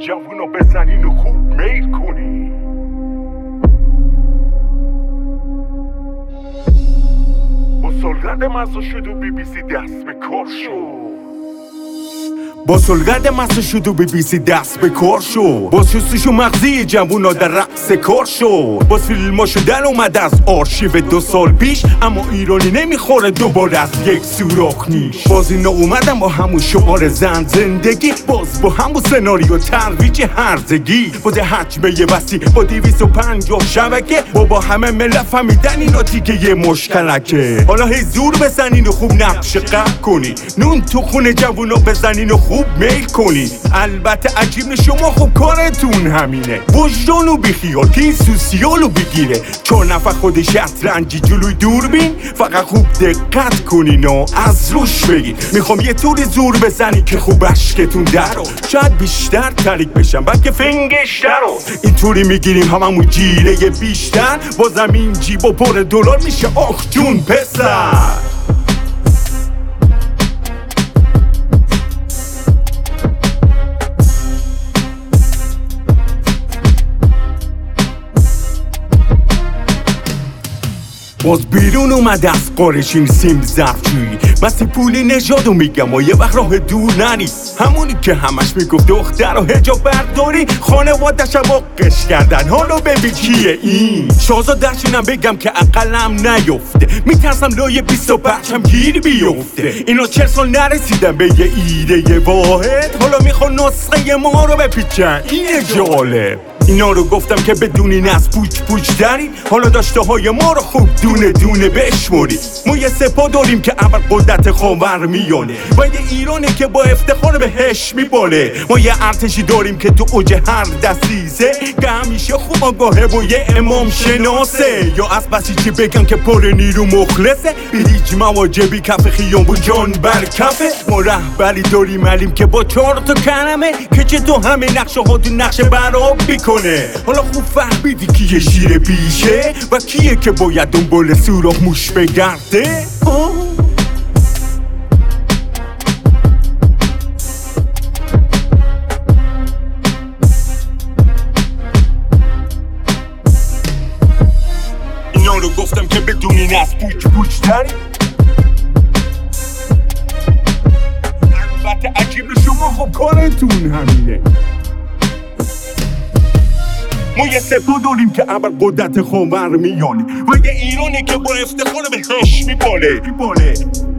جوونا بزنین و خوب میل کنین. با سلگرد مزه شد و BBC دست به کار شد. با سلگرد مزه شد و BBC دست به کار شد. با شستشو مغزی جوونا در رقص کار شد. با فیلماشو در اومد از آرشیو 2 سال پیش، اما ایرانی نمیخوره دوباره از یک سوراخ نیش. باز اینا اومدن با همون شعار زن زندگی، باز با همون سناریو ترویج هرزگی. با ده حجمه وسیع با 250 شبکه، با همه ملت فهمیدن اینا دیگه یه مشکلکه. حالا هی زور بزنین و خوب نقش قهر کنین، نون تو خونه جوونا بزنین و خوب میل کنین. البته عجیب شما خب کارتون همینه، وجدانو بیخیال که این سوسیالو بگیره. 4 نفر خود شطرنجی جلوی دوربین، فقط خوب دقت کنین و از روش بگین. میخوام یه طوری زور بزنی که خوب اشکتون درو، شاید بیشتر تریک بشم بلکه فنگش درو. اینطوری میگیریم هممون جیره بیشتر، با زمین جیب و پر دلار میشه آخ جون پسر. باز بیرون اومده از قارشین سیم ظرفجویی، بسی پولی نژادو میگم و یه وقت راه دور نری. همونی که همش میگفت دختر و حجاب برداری، خانوادش هم واقعش کردن. حالا ببین کیه این شاهزاده‌شونم بگم که عقلم نیفته، میترسم لای 25 هم گیر بیفته. اینا 40 سال نرسیدن به یه ایده واحد، حالا میخوان نسخه ما رو بپیچن. اینه جالب. اینا رو گفتم که بدونین از پوچ دارین، حالا داشته های ما رو خوب دونه دونه بشمورید. ما یه سپاه داریم که اول قدرت خاورمیانه و یه ایرانه که با افتخار بهش میباله. ما یه ارتشی داریم که تو اوج هر دسیسه، که همیشه خوب آگاهه و یه امام شناسه. یا از بسیجی بگن که پر نیرو مخلصه، به هیچ مواجبی کف خیام و جان بر کفه. ما رهبری داریم علیم که با 4 تا کلمه، که چه تو همه نقشه ها تو نقشه براب بیکنه. حالا خوب فهمیدی کیه شیر بیشه و کیه که باید دنبال سوراخ موش بگرده؟ اینا رو گفتم که بدونین از پوچ تری. البته عجیب شما خب کارتون همینه. ما یه سپاه داریم که اول قدرت خاورمیانه و یه ایرانه که با افتخار بهش میباله.